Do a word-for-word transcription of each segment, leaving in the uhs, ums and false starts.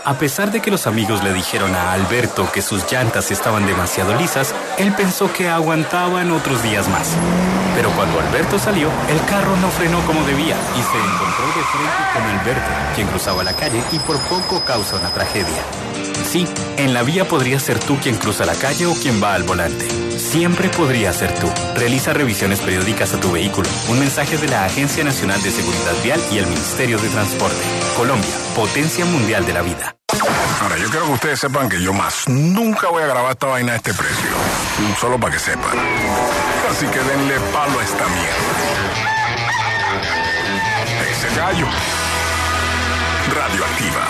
A pesar de que los amigos le dijeron a Alberto que sus llantas estaban demasiado lisas, él pensó que aguantaban otros días más. Pero cuando Alberto salió, el carro no frenó como debía y se encontró de frente con Alberto, quien cruzaba la calle y por poco causa una tragedia. Sí, en la vía podría ser tú quien cruza la calle o quien va al volante. Siempre podría ser tú. Realiza revisiones periódicas a tu vehículo. Un mensaje de la Agencia Nacional de Seguridad Vial y el Ministerio de Transporte. Colombia, potencia mundial de la vida. Ahora, yo quiero que ustedes sepan que yo más nunca voy a grabar esta vaina a este precio. Solo para que sepan. Así que denle palo a esta mierda. Ese gallo. Radioactiva.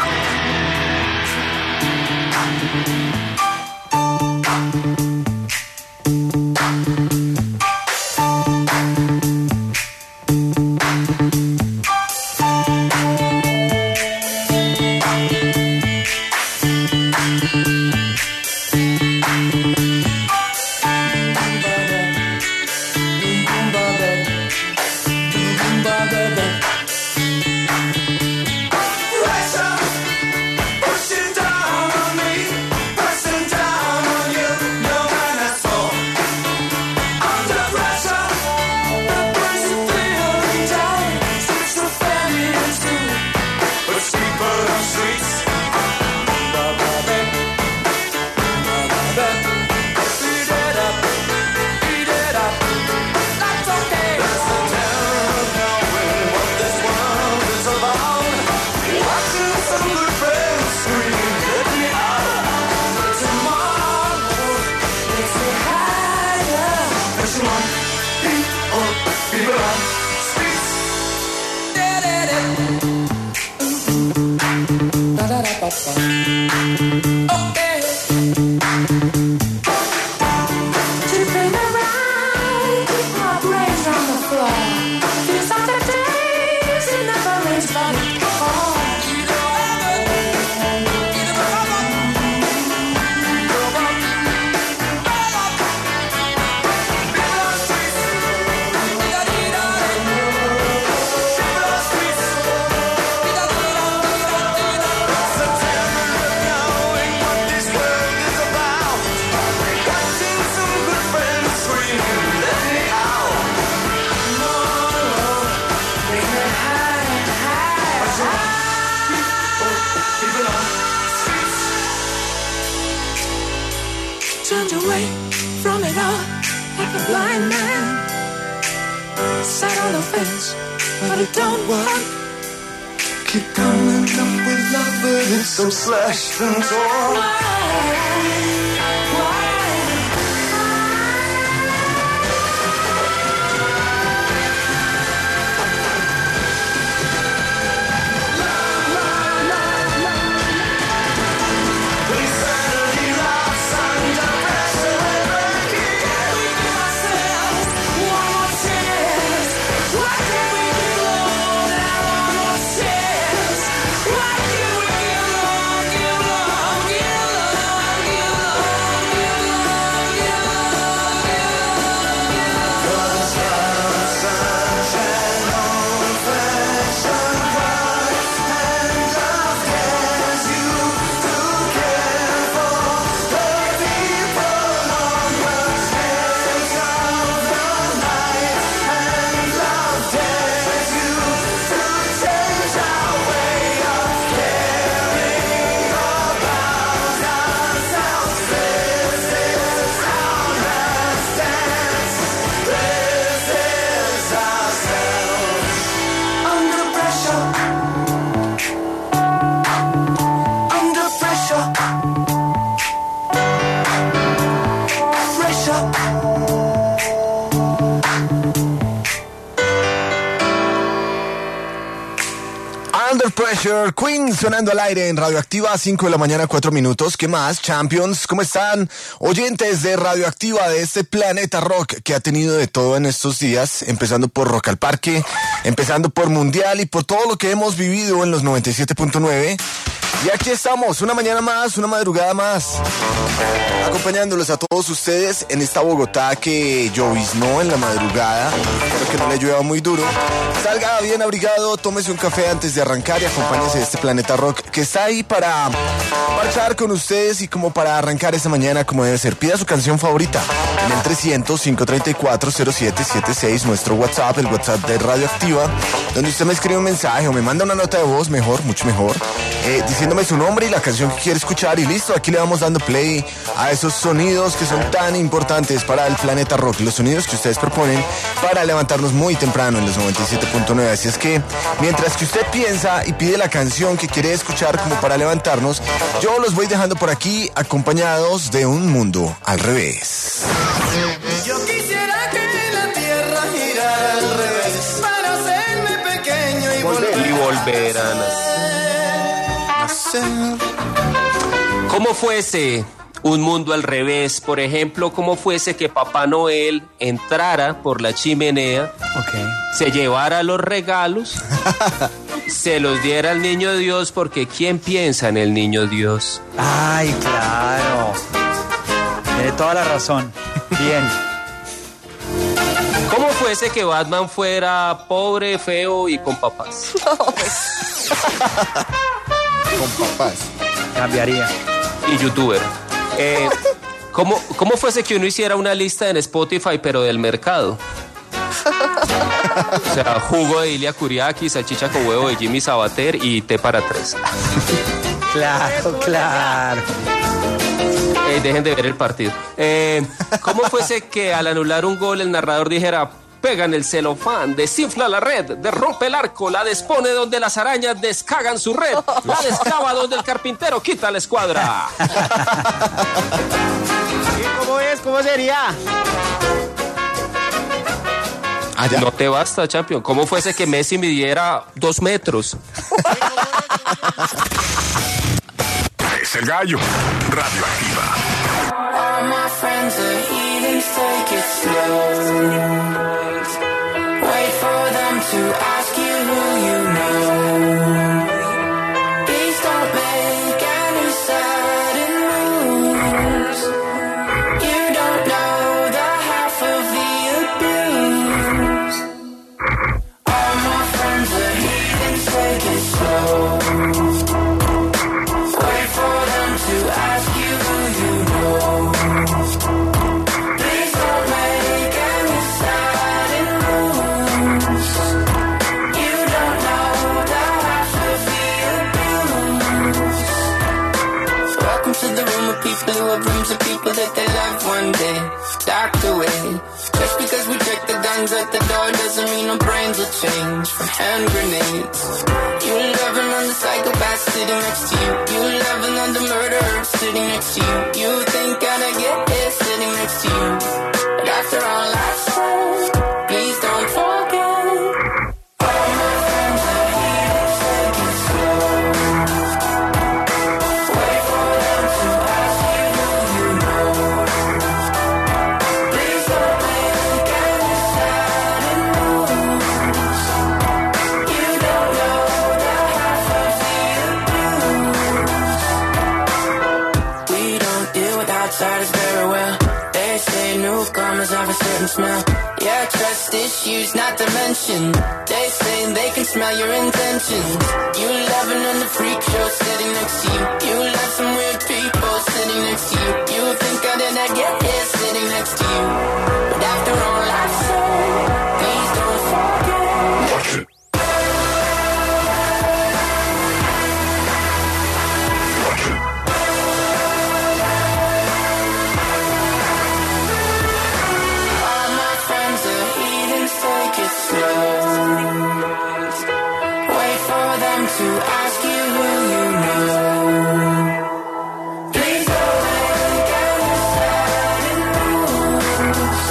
So slashed and torn. Pressure, Queen sonando al aire en Radioactiva, cinco de la mañana, cuatro minutos. ¿Qué más, Champions? ¿Cómo están? Oyentes de Radioactiva, de este planeta rock que ha tenido de todo en estos días, empezando por Rock al Parque, empezando por Mundial y por todo lo que hemos vivido en los noventa y siete punto nueve. Y aquí estamos, una mañana más, una madrugada más, acompañándolos a todos ustedes en esta Bogotá que lloviznó en la madrugada, pero que no le llueva muy duro. Salga bien abrigado, tómese un café antes de arrancar y acompáñenos acompáñese de este Planeta Rock que está ahí para marchar con ustedes y como para arrancar esta mañana como debe ser. Pida su canción favorita en el trescientos, cinco treinta y cuatro, cero siete siete seis, nuestro WhatsApp, el WhatsApp de Radioactiva, donde usted me escribe un mensaje o me manda una nota de voz, mejor, mucho mejor, eh, diciéndome su nombre y la canción que quiere escuchar y listo, aquí le vamos dando play a esos sonidos que son tan importantes para el Planeta Rock, los sonidos que ustedes proponen para levantarnos muy temprano en los noventa y siete punto nueve. Así es que mientras que usted piensa y pide la canción que quiere escuchar como para levantarnos, yo los voy dejando por aquí acompañados de Un Mundo al Revés. Yo quisiera que la tierra girara al revés para hacerme pequeño y volver, y volver a nacer. ¿Cómo fuese un mundo al revés? Por ejemplo, ¿cómo fuese que Papá Noel entrara por la chimenea, Okay. se llevara los regalos, se los diera al niño Dios? Porque ¿quién piensa en el niño Dios? Ay, claro. Tiene toda la razón. Bien. ¿Cómo fuese que Batman fuera pobre, feo y con papás? Con papás. Cambiaría. Y youtuber. Eh, ¿cómo, ¿Cómo fuese que uno hiciera una lista en Spotify pero del mercado? O sea, jugo de Ilia Kuriaki, salchicha con huevo de Jimmy Sabater y té para tres. Claro, claro. Eh, dejen de ver el partido. Eh, ¿Cómo fuese que al anular un gol el narrador dijera: pegan el celofán, desinfla la red, derrumpe el arco, la despone donde las arañas descagan su red, la desclava donde el carpintero quita la escuadra? ¿Cómo es? ¿Cómo sería? Ah, ya. No te basta, champion. ¿Cómo fuese que Messi midiera dos metros? Es el gallo. Radioactiva. All my friends are heathens, take it slow. Wait for them to ask you who you know. Please don't make any sudden moves. You don't know the half of the abuse. All my friends are heathens, take it slow. Wait for them to ask you who you know. Please don't make any sudden moves. You don't know the half of the abuse. Welcome to the room of people who have rooms of people that they love one day docked away. Just because we check the guns at the door doesn't mean our brains will change from hand grenades. You love another psychopath sitting next to you. You love another murderer sitting next to you. You think I'd get here sitting next to you. But after all I've said, please don't forget. All my friends are here, take it slow. Wait for them to ask you who you know. Please don't make any sudden moves. You don't know the half of the abuse. We don't deal with outsiders very well. They say newcomers have a certain smell. Yeah, trust issues not to mention. They say they can smell your intentions. You loving on the freak show sitting next to you. You love some weird people sitting next to you. You think I did not get here sitting next to you. But after all I've said, please don't forget. Watch it. Watch it. All my friends are heathens, take it slow. Wait for them to ask you who you know. Please don't make any sudden moves.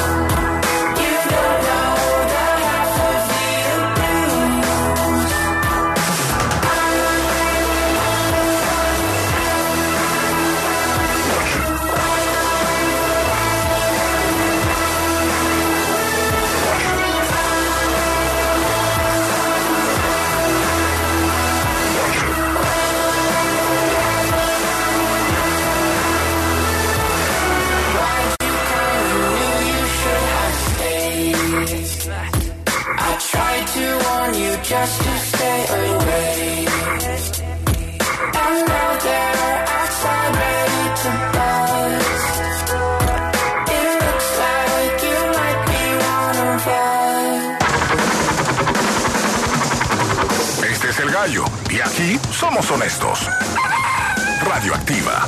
Y aquí somos honestos. Radioactiva.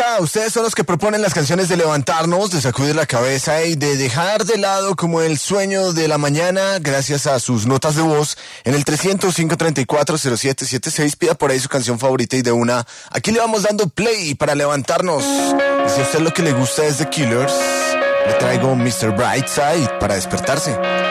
acá. Ustedes son los que proponen las canciones de levantarnos, de sacudir la cabeza y de dejar de lado como el sueño de la mañana gracias a sus notas de voz en el trescientos, cinco treinta y cuatro, cero siete siete seis. Pida por ahí su canción favorita y de una, aquí le vamos dando play para levantarnos. Y si a usted lo que le gusta es The Killers, le traigo mister Brightside para despertarse.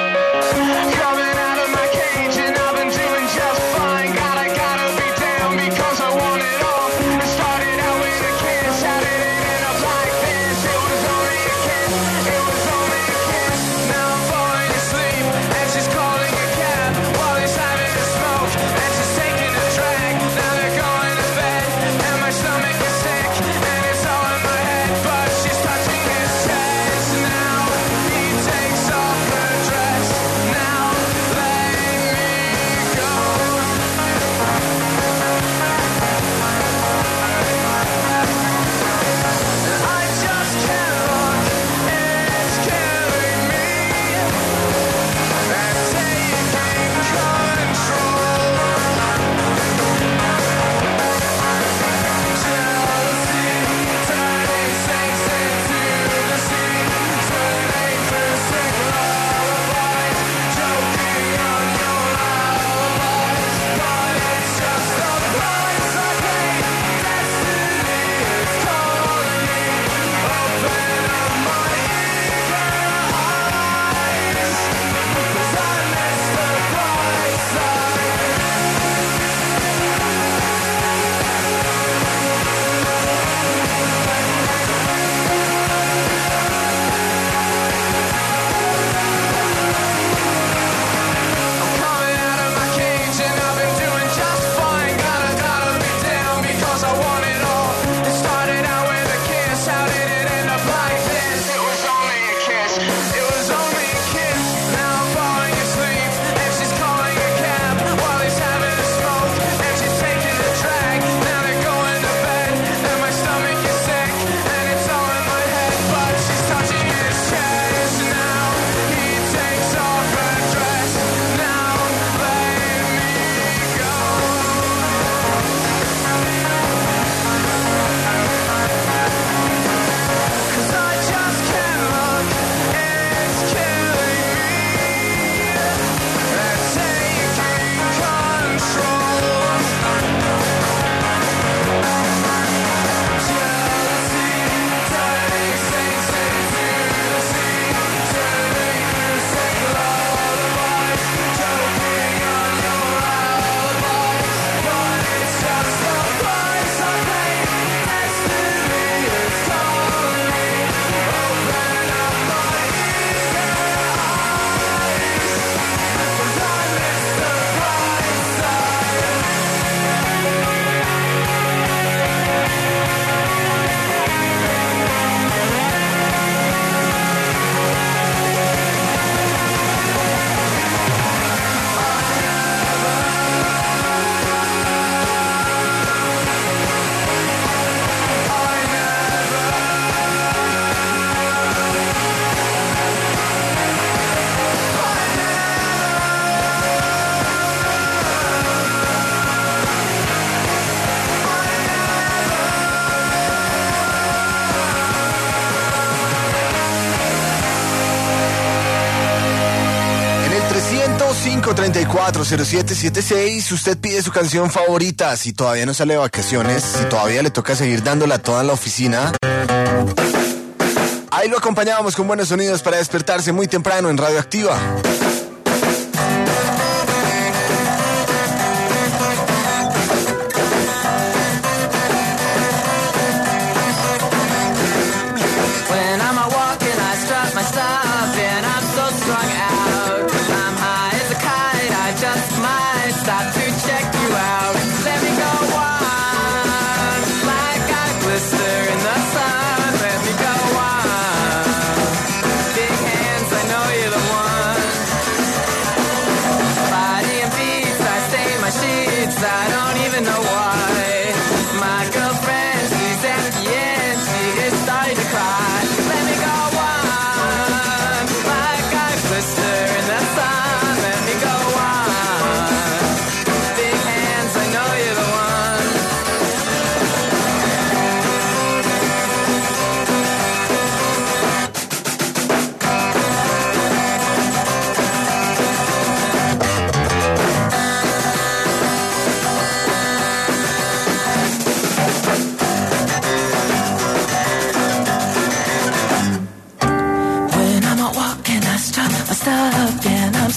cinco treinta y cuatro, cero siete siete seis. Usted pide su canción favorita. Si todavía no sale de vacaciones, si todavía le toca seguir dándola toda en la oficina, ahí lo acompañábamos con buenos sonidos para despertarse muy temprano en Radioactiva. Big hands, I know you're the one.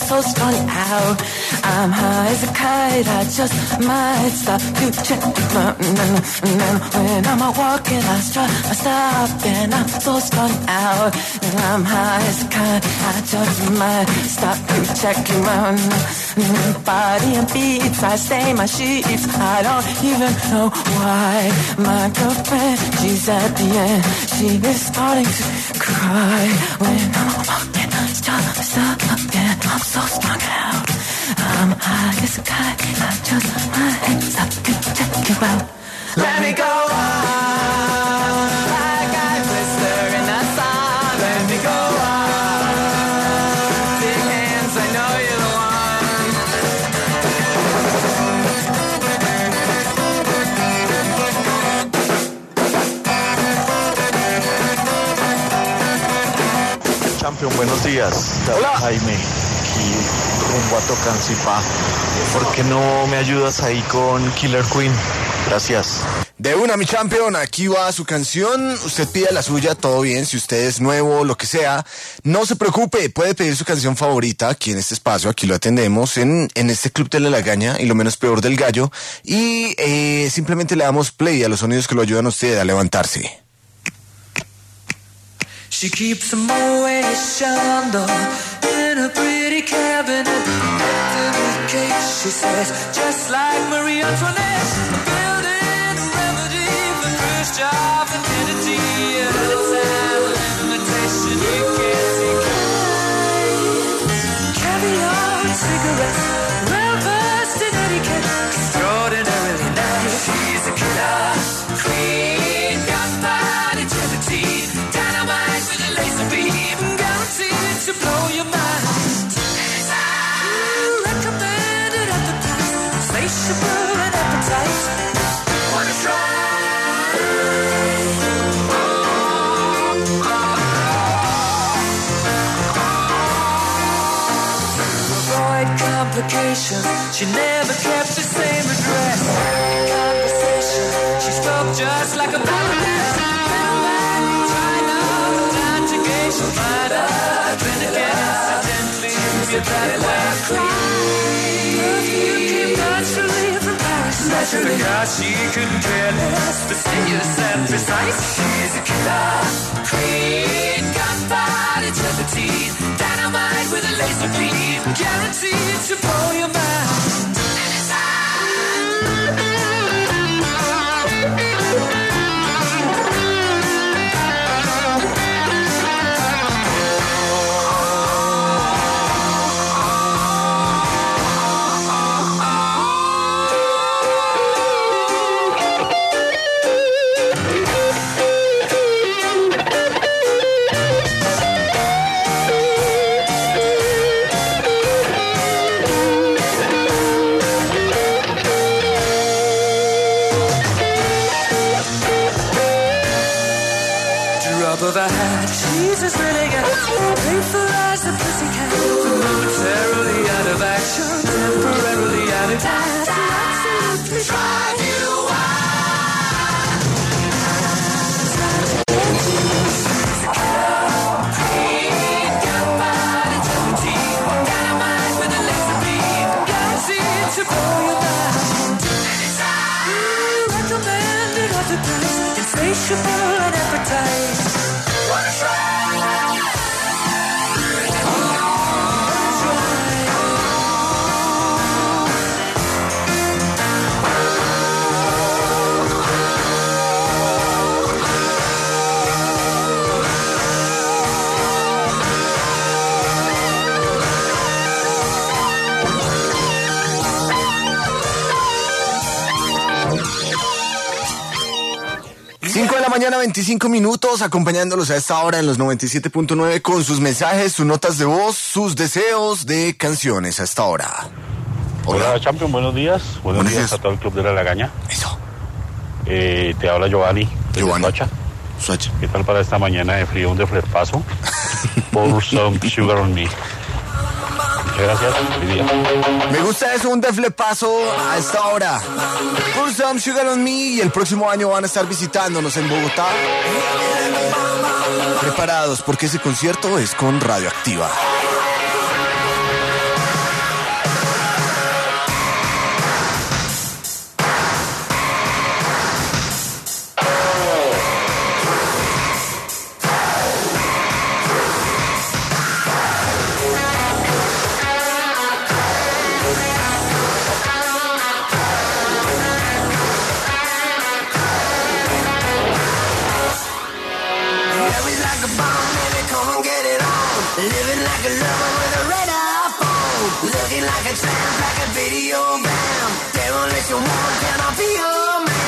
so strung out. I'm high as a kite, I just might stop to check my when I'm a walking, I strut, I stop, and I'm so strung out. And I'm high as a kite, I just might stop to check my body and beats. I stain my sheets, I don't even know why. My girlfriend, she's at the end, she is starting to cry when I'm walking, stop, stop, and I'm so strung out. I'm high as a kite, I just might stop to check you out. Let me go on, like I blister in the sun. Let me go on, big hands, I know you're the one. Champion, buenos días. Hola. Jaime, aquí rumbo a Tocancipá. ¿Por qué no me ayudas ahí con Killer Queen? Gracias. De una, mi champion, aquí va su canción. Usted pida la suya, todo bien. Si usted es nuevo, lo que sea, no se preocupe. Puede pedir su canción favorita aquí en este espacio. Aquí lo atendemos en, en este Club de la Lagaña y lo menos peor del gallo. Y eh, simplemente le damos play a los sonidos que lo ayudan a usted a levantarse. She keeps a Moet Chandon in a pretty cabinet. With cake, she says, just like Marie Antoinette. Building a remedy for Khrushchev and Kennedy. At a time of limitation, you can't take it. Caviar and cigarettes, well versed in etiquette. Extraordinarily nice. She's a killer queen, gunpowder gelatine. Dynamite with a laser beam, guaranteed to blow your mind. Recommended at the time, insatiable and appetite. Wanna try? To avoid complications, she never kept the same address. Conversation, she spoke just like a baroness. She'll find out, then again, accidentally, you're that way. Perfume came naturally from Paris. Naturally, yeah, she couldn't care less, fastidious and precise. She's a killer queen, gunpowder gelatine, dynamite with a laser beam, guaranteed to blow your mind. Of a hat, she's as really got playful as a pussycat. Momentarily out of action, temporarily out of time. Absolutely drive you wild. She's a killer queen, gunpowder gelatine, dynamite with a laser beam, guaranteed to blow your mind. Anytime. Recommended at the price, insatiable and appetite. Wanna try? cinco de la mañana, veinticinco minutos, acompañándolos a esta hora en los noventa y siete punto nueve con sus mensajes, sus notas de voz, sus deseos de canciones a esta hora. Hola, Hola Champion, buenos días. Buenos, buenos días, días a todo el Club de la Lagaña. Eso. Eh, te habla Giovanni. Giovanni. Socha. Socha. ¿Qué tal para esta mañana de frío, un deflepaso? Pour some sugar on me. Muchas gracias. Feliz día. Me gusta eso, un deflepaso a esta hora. Pour some sugar on me, y el próximo año van a estar visitándonos en Bogotá. Preparados porque ese concierto es con Radioactiva. a lover with a radar phone. Looking like a tramp, like a video vamp. Demolition woman, can I be your man?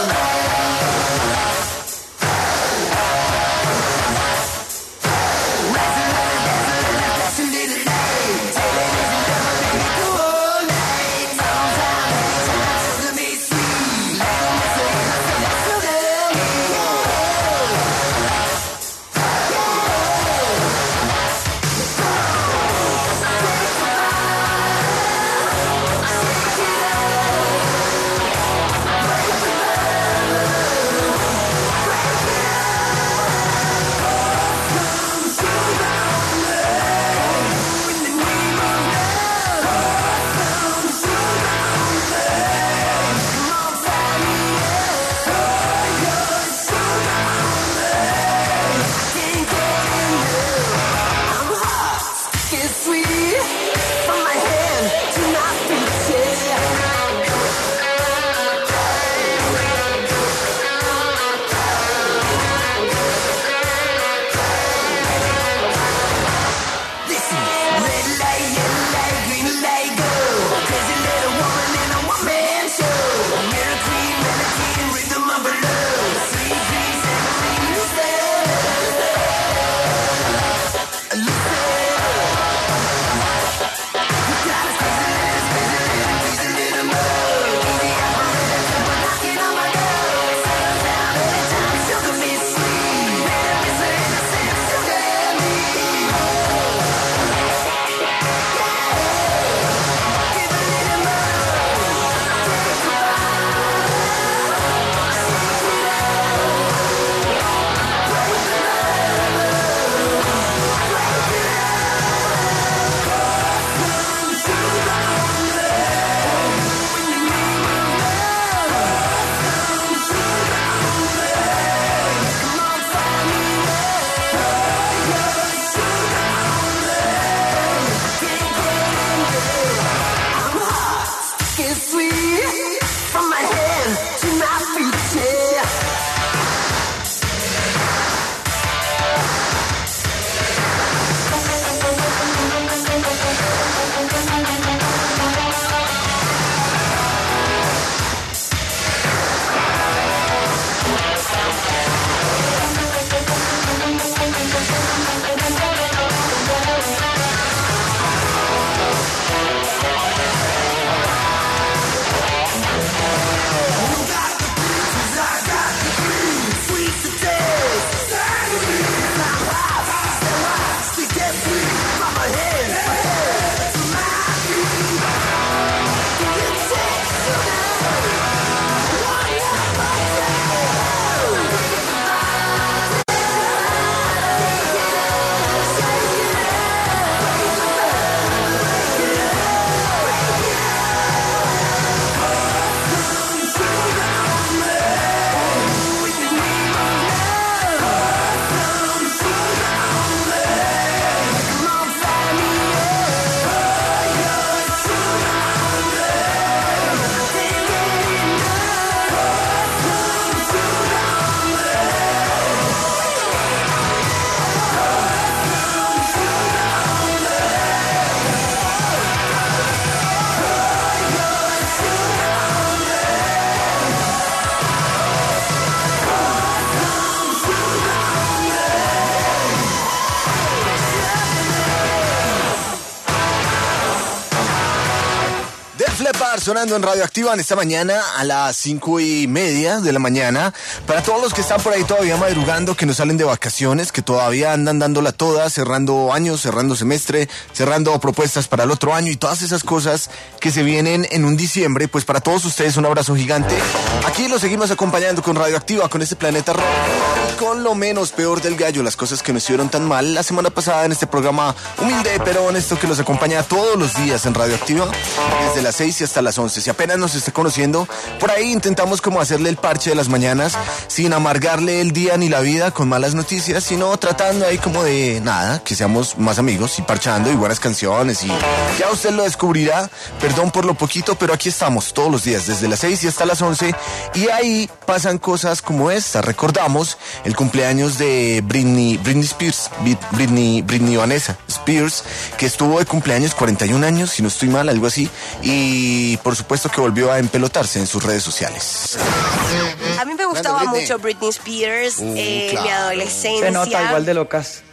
Sonando en Radioactiva en esta mañana a las cinco y media de la mañana. Para todos los que están por ahí todavía madrugando, que no salen de vacaciones, que todavía andan dándola toda, cerrando años, cerrando semestre, cerrando propuestas para el otro año y todas esas cosas que se vienen en un diciembre, pues para todos ustedes un abrazo gigante. Aquí los seguimos acompañando con Radioactiva, con este Planeta Rock, y con lo menos peor del gallo, las cosas que nos hicieron tan mal la semana pasada en este programa humilde pero honesto que los acompaña todos los días en Radioactiva, desde las seis y hasta las once. Si apenas nos está conociendo, por ahí intentamos como hacerle el parche de las mañanas, sin amargarle el día ni la vida con malas noticias, sino tratando ahí como de nada, que seamos más amigos y parchando y buenas canciones, y ya usted lo descubrirá. Perdón por lo poquito, pero aquí estamos todos los días desde las seis y hasta las once, y ahí pasan cosas como esta. Recordamos el cumpleaños de Britney, Britney Spears, Britney, Britney Vanessa Spears, que estuvo de cumpleaños cuarenta y un años, si no estoy mal, algo así, y por supuesto que volvió a empelotarse en sus redes sociales. A mí me gustaba Grande, Britney. mucho Britney Spears Uh, eh, en claro. mi adolescencia. Se nota igual de locas.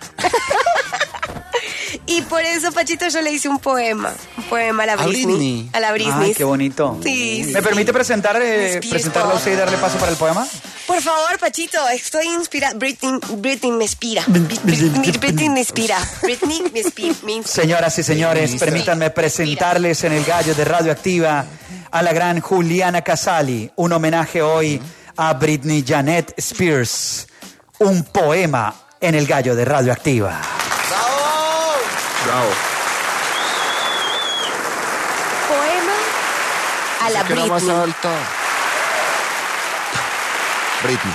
Y por eso, Pachito, yo le hice un poema. Un poema a la ¿A Britney. Britney? A la Britney. Ay, qué bonito. Sí, ¿Me sí. permite presentar, eh, Spears presentarla a usted y darle paso para el poema? Por favor, Pachito, estoy inspirada. Britney, Britney me inspira. Britney, Britney me inspira. Britney me inspira. Me inspira. Señoras y señores, permítanme presentarles en el gallo de Radioactiva a la gran Juliana Casali. Un homenaje hoy a Britney Janet Spears. Un poema en el gallo de Radioactiva. Bravo. Poema a la ¿Qué era más Britney. alta? Britney.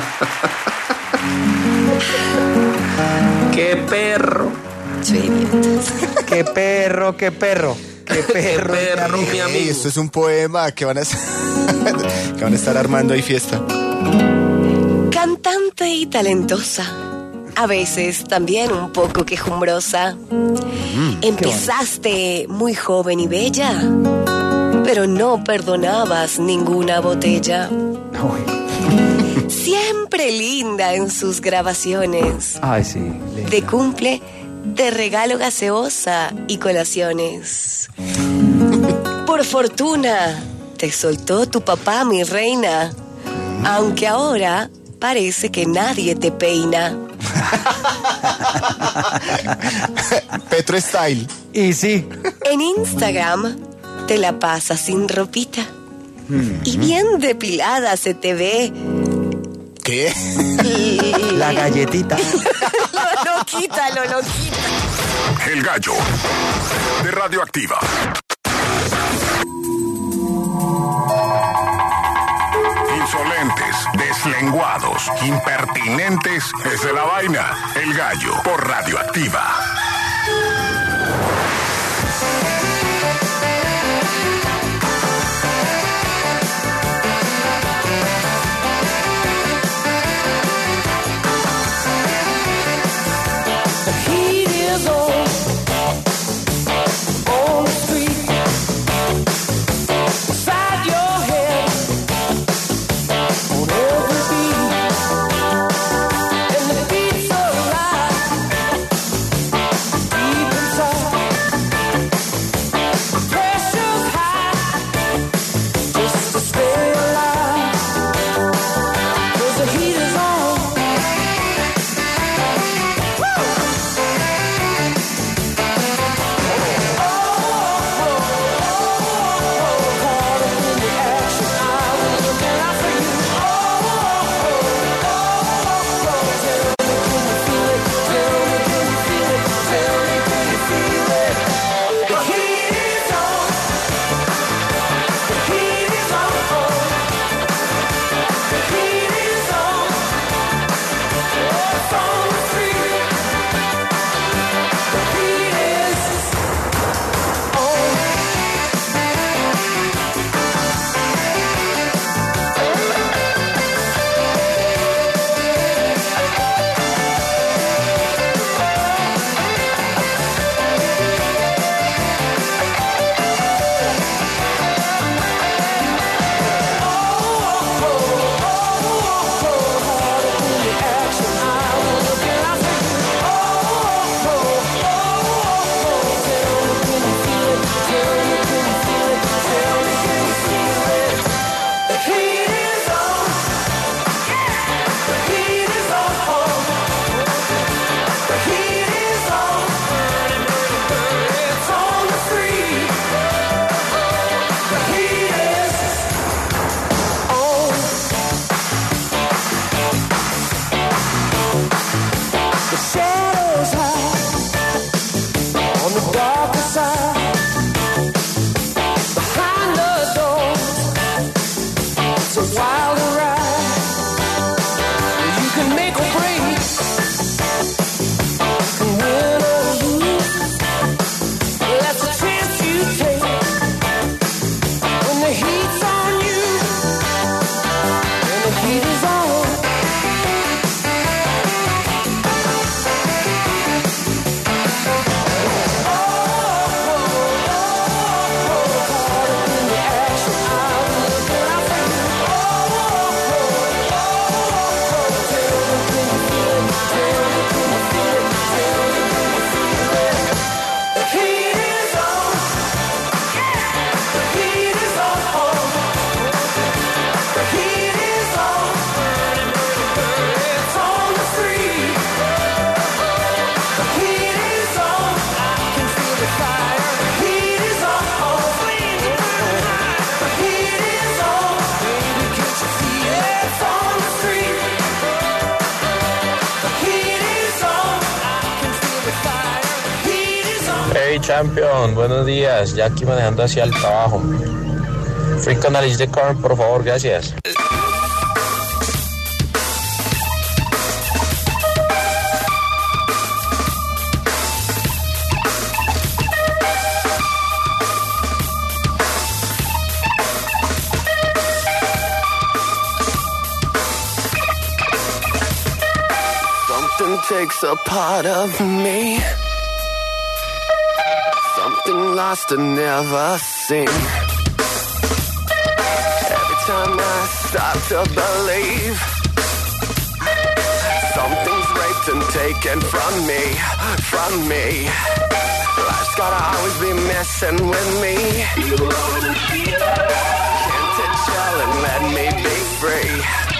¡Qué perro! Qué perro, qué perro. Qué ¡Qué perro, perro, mi Ey, amigo! esto es un poema que van a que van a estar armando ahí fiesta. Cantante y talentosa. A veces también un poco quejumbrosa. Empezaste muy joven y bella, pero no perdonabas ninguna botella. Uy. Siempre linda en sus grabaciones. Ay, sí. linda. De cumple, te regalo gaseosa y colaciones. Por fortuna, te soltó tu papá, mi reina, aunque ahora parece que nadie te peina. Petro Style. Y sí. En Instagram te la pasas sin ropita y bien depilada se te ve. ¿Qué? La galletita. Lo, lo quítalo, lo quita. El gallo de Radioactiva. Insolentes, deslenguados, impertinentes. Esa es la vaina. El gallo por Radioactiva. Heat is on, on the street. Inside your head, on every beat. And the beat's alive. Hey Champion, buenos días, ya aquí manejando hacia el trabajo. Freak Analysis de Korn, por favor, gracias. Something takes a part of me. Something lost and never seen. Every time I start to believe, something's raped and taken from me, from me. Life's gotta always be messing with me. Can't it chill and let me be free?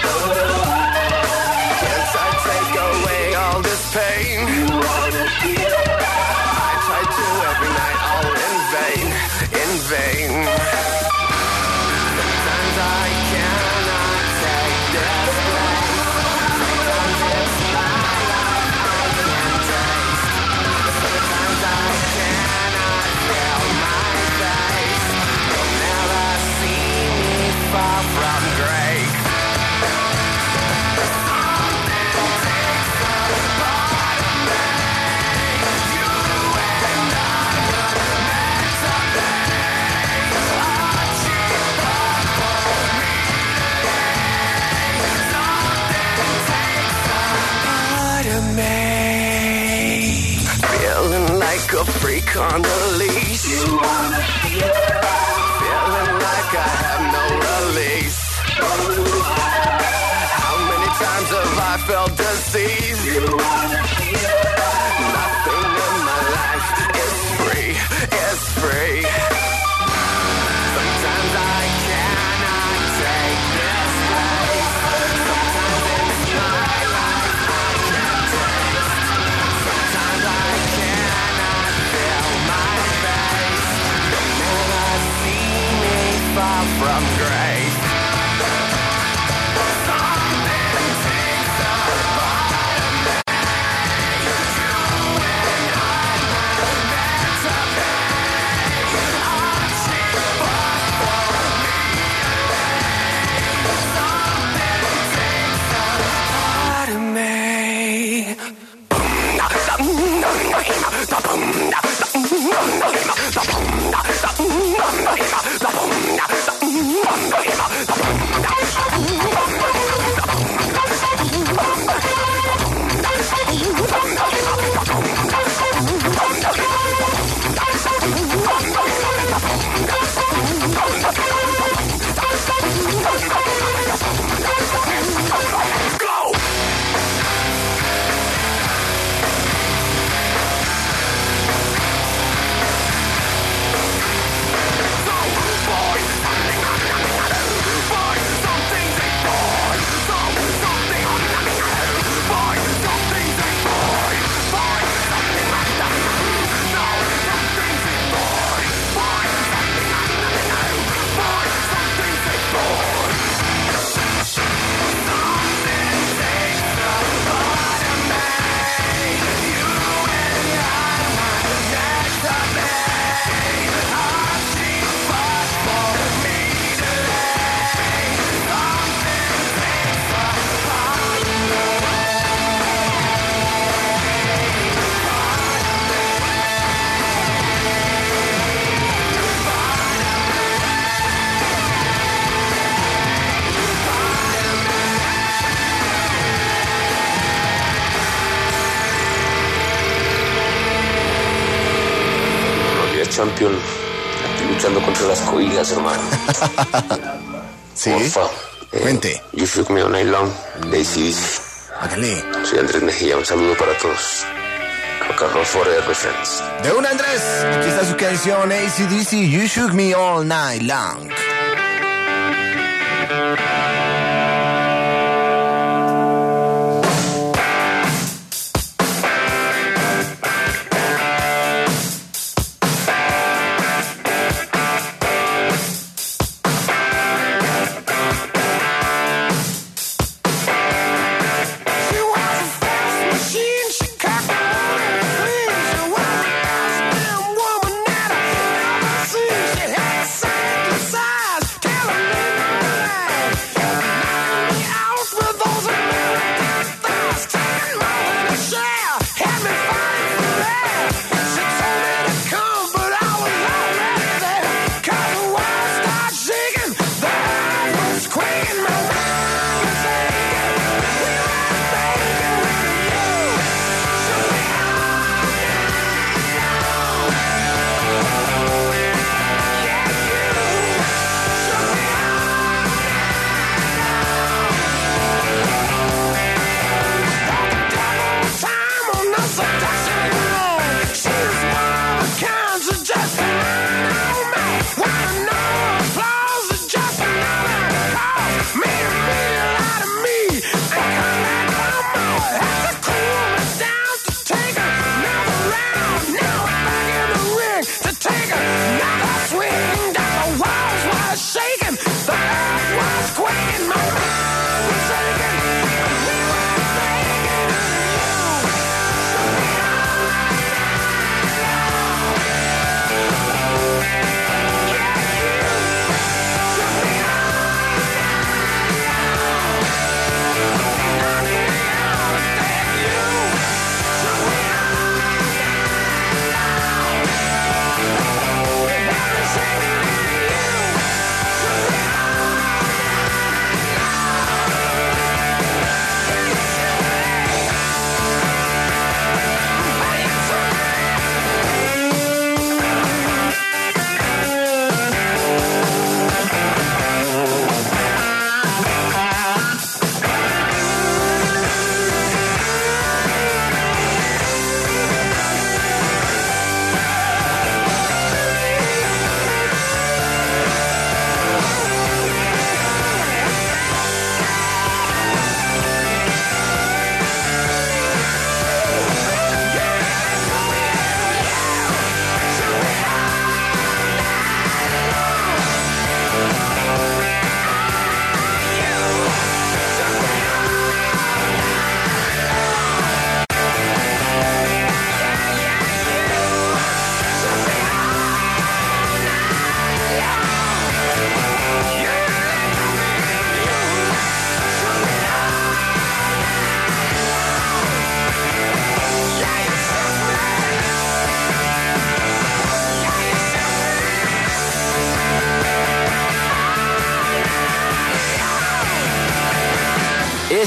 Can't I take away all this pain? I try to every night, all in vain, in vain. Sometimes I cannot take this place. Sometimes it's my life I can't taste. Sometimes I cannot feel my face. You'll never see me far from grace. Feeling like a freak on the leash. Feeling like I have no release. How many times have I felt deceived? Nothing in my life is free, is free. Sometimes I cannot take this place. Sometimes it's my life I can't taste. Sometimes I cannot feel my face. You'll never see me far from grace. Something takes a part of me. You and I were meant to be. I'm cheap, but for me something takes a part of me. Champion, aquí luchando contra las cobijas, hermano. Sí. Porfa. Eh, Cuente. You Freak Me All Night Long, de A C D C. Hágale. Soy Andrés Mejía, un saludo para todos. Rock and roll forever, my friends. De un Andrés, aquí está su canción A C D C, You Shook Me All Night Long. She was a fast machine, she cocked on her clean. She was a damn woman.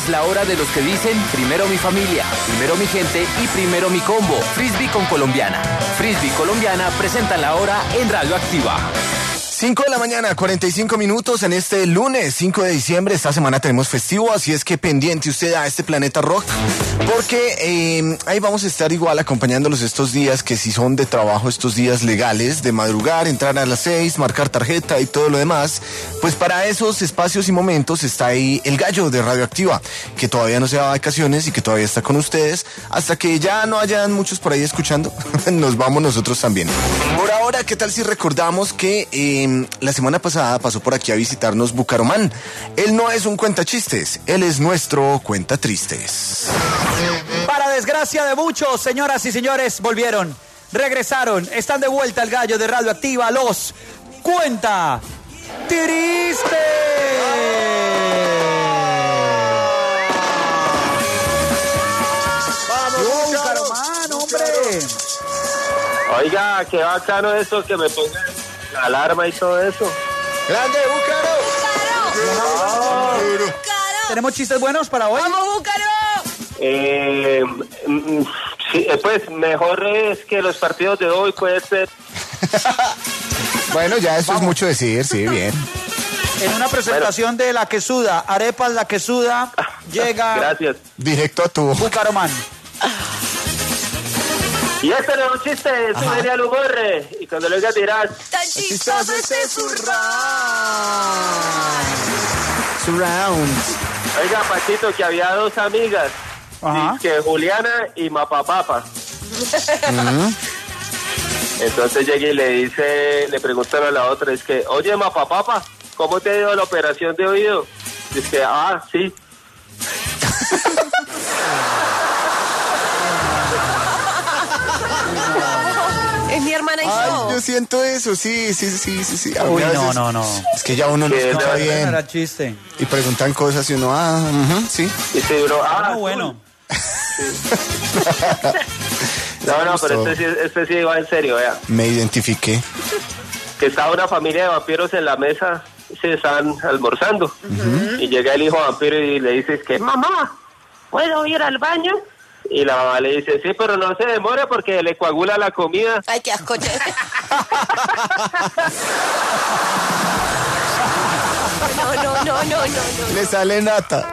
Es la hora de los que dicen primero mi familia, primero mi gente y primero mi combo. Frisbee con Colombiana. Frisbee Colombiana presenta la hora en Radioactiva. cinco de la mañana, cuarenta y cinco minutos en este lunes cinco de diciembre. Esta semana tenemos festivo, así es que pendiente usted a este Planeta Rock, porque eh, ahí vamos a estar igual acompañándolos estos días, que si son de trabajo, estos días legales, de madrugar, entrar a las seis, marcar tarjeta y todo lo demás. Pues para esos espacios y momentos está ahí el gallo de Radioactiva, que todavía no se va a vacaciones y que todavía está con ustedes. Hasta que ya no hayan muchos por ahí escuchando, nos vamos nosotros también. Por ahora, ¿qué tal si recordamos que... Eh, la semana pasada pasó por aquí a visitarnos Bucaramán? Él no es un cuentachistes, él es nuestro cuentatristes. Para desgracia de muchos, señoras y señores, volvieron, regresaron, están de vuelta el gallo de Radioactiva, los Cuenta Tristes. ¡Vamos, Bucaramán, hombre! Oiga, qué bacano eso, que me pongan la alarma y todo eso. ¡Grande, Búcaro! ¡Búcaro! ¿Tenemos chistes buenos para hoy? ¡Vamos, Búcaro! Eh, mm, sí, pues mejor es que los partidos de hoy puede ser. Bueno, ya eso Vamos. es mucho decir, sí, bien. En una presentación bueno. de La Que Suda, Arepas La Que Suda, llega... Gracias. Directo a tu... Bucaramán. Y este no es un chiste, es un genial humor. Y cuando lo oigas dirás... ¡Tan chistoso este surround! Surround. Oiga, Pachito, que había dos amigas. Ajá. Que Juliana y Mapapapa. Uh-huh. Entonces llega y le dice, le preguntan a la otra, es que, oye, Mapapapa, ¿cómo te ha ido la operación de oído? Dice que, ah, sí. Es mi hermana y Ay, yo. yo siento eso, sí, sí, sí, sí, sí. A Uy, veces no, no, no. Es que ya uno no Que escucha no, bien. Era chiste. Y preguntan cosas y uno, ah, uh-huh, sí. Y se duró, ah, No, bueno. No, no, pero este sí, este sí va en serio, vea. Me identifiqué. Que estaba una familia de vampiros en la mesa, se están almorzando. Uh-huh. Y llega el hijo vampiro y le dice, es que, mamá, ¿puedo ir al baño? Y la mamá le dice, sí, pero no se demore porque le coagula la comida. Ay, qué asco. Che. No, no, no, no, no, no. Le sale nata.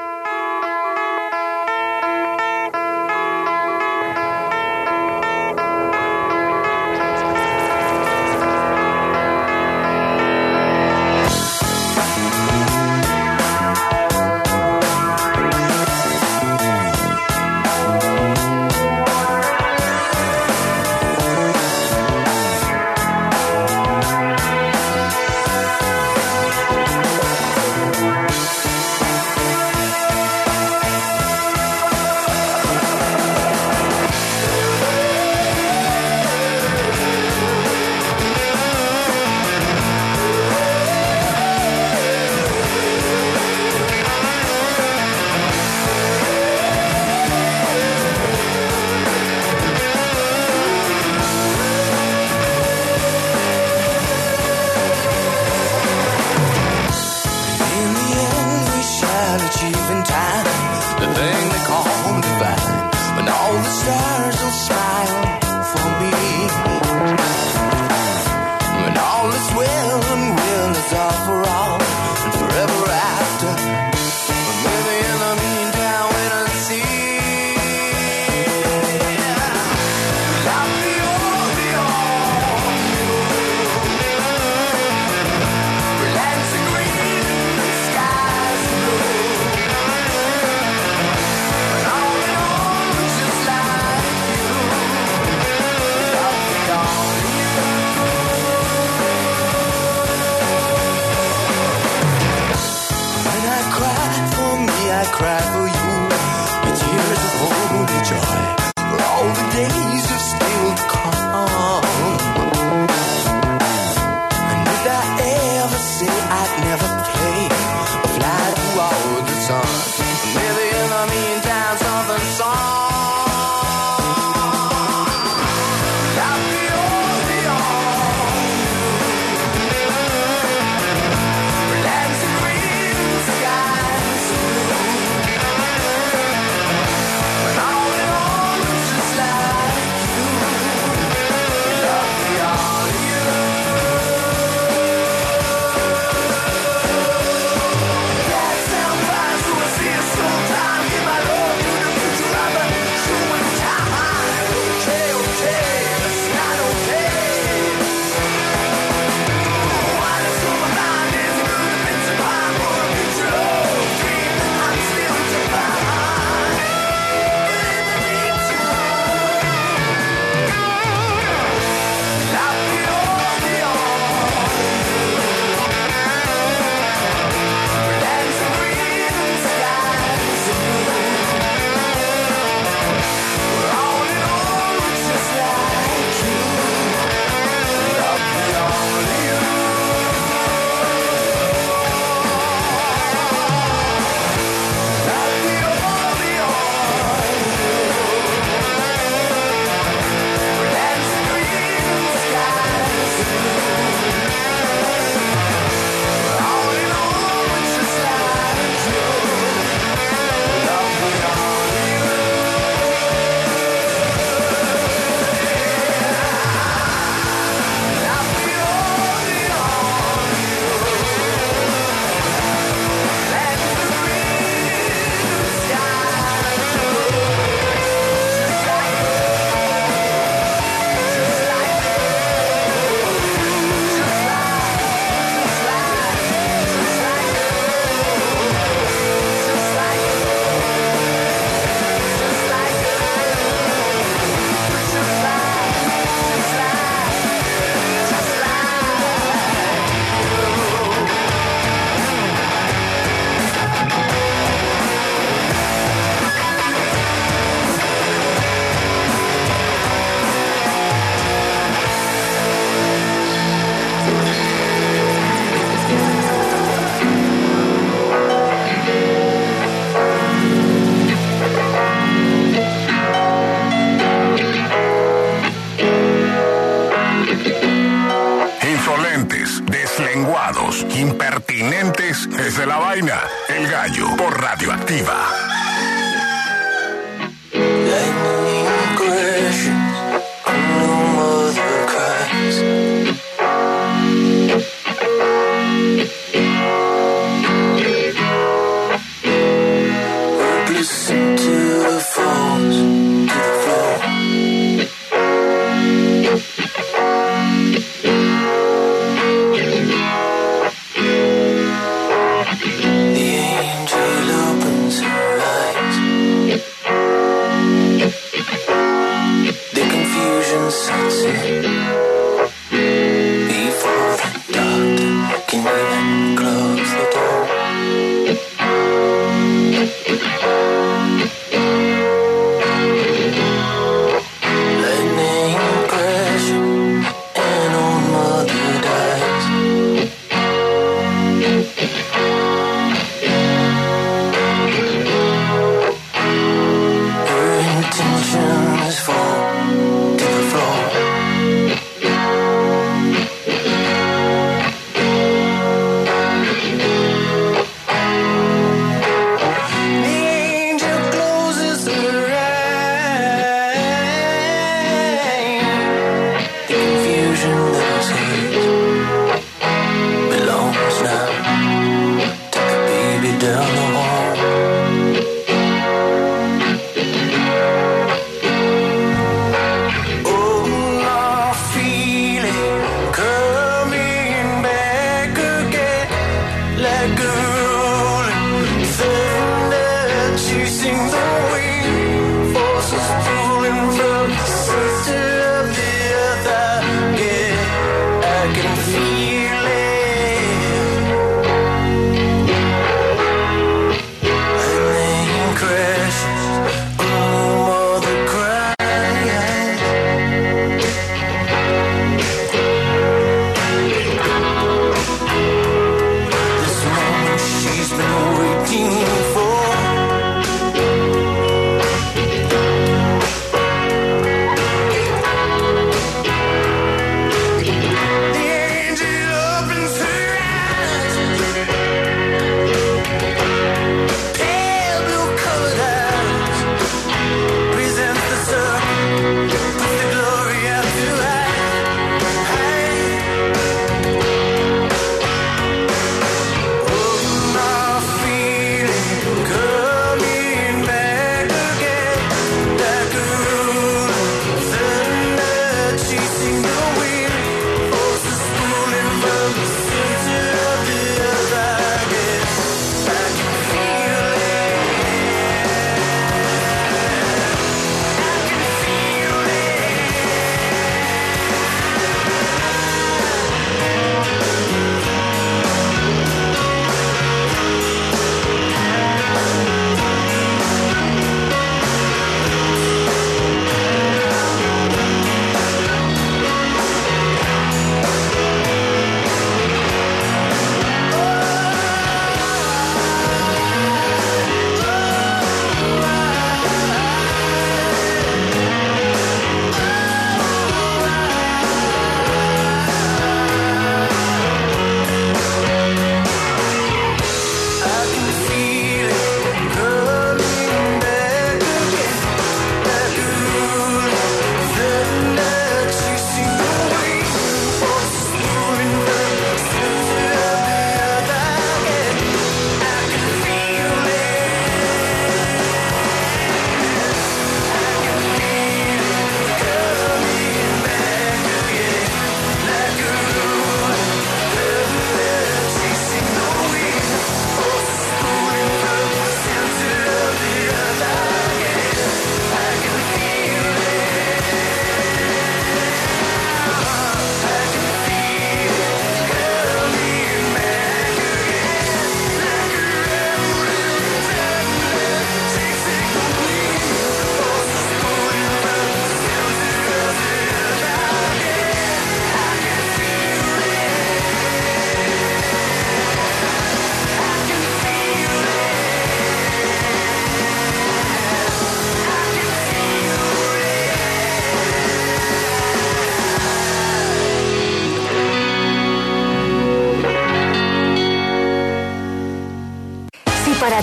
impertinentes es de la vaina. El Gallo por Radioactiva. Listen to the falls, to the floor. The angel opens her eyes. The confusion sets in before the doctor can even close the door. Lightning crashing and old mother dies. Her intentions fall to the floor.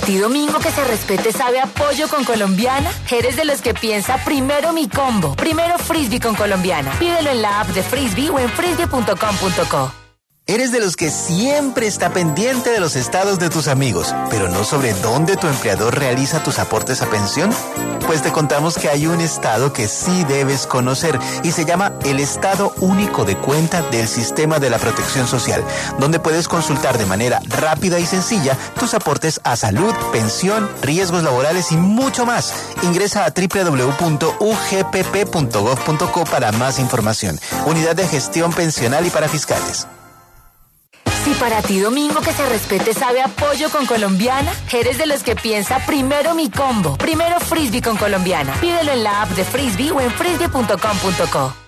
ti domingo que se respete sabe a pollo con Colombiana, eres de los que piensa primero mi combo, primero Frisbee con Colombiana. Pídelo en la app de Frisbee o en frisbee punto com punto co. ¿Eres de los que siempre está pendiente de los estados de tus amigos, pero no sobre dónde tu empleador realiza tus aportes a pensión? Pues te contamos que hay un estado que sí debes conocer y se llama el Estado Único de Cuenta del Sistema de la Protección Social, donde puedes consultar de manera rápida y sencilla tus aportes a salud, pensión, riesgos laborales y mucho más. Ingresa a doble u doble u doble u punto u g p p punto gov punto co para más información. Unidad de Gestión Pensional y para Fiscales. Si para ti domingo que se respete sabe a pollo con Colombiana, eres de los que piensa primero mi combo, primero Frisbee con Colombiana. Pídelo en la app de Frisbee o en frisbee punto com punto co.